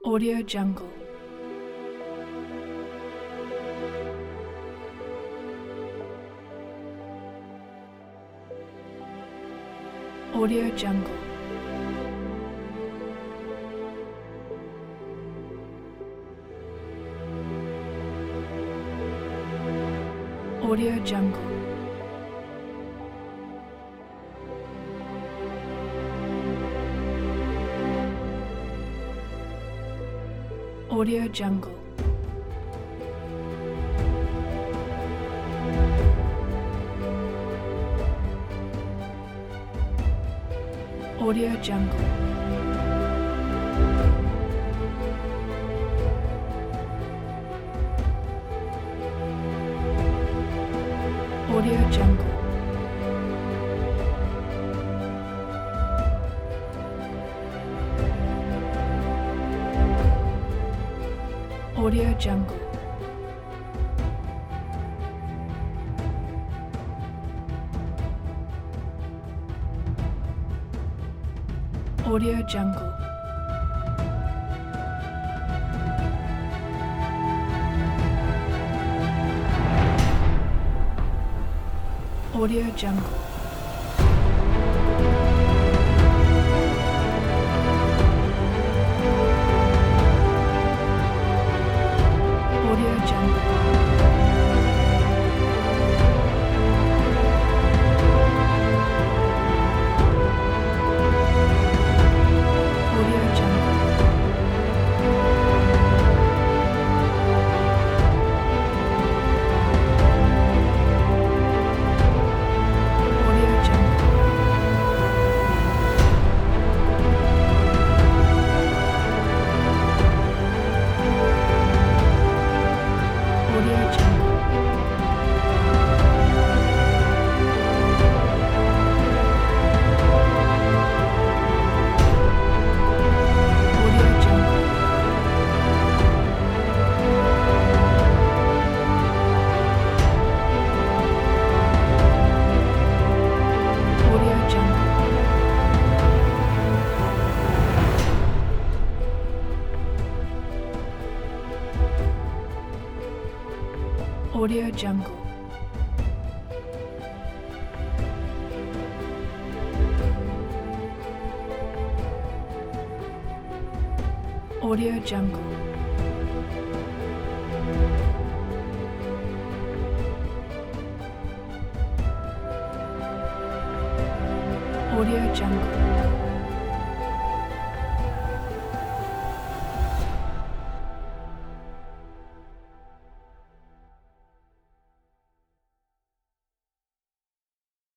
Audio Jungle. Audio Jungle. Audio Jungle. Audio Jungle. Audio Jungle. Audio Jungle. Audio Jungle. Audio Jungle. Audio Jungle. Audio Jungle. Audio Jungle. Audio Jungle. Audio Jungle. Audio Jungle. Audio Jungle. Audio Jungle. Audio Jungle. Audio Jungle.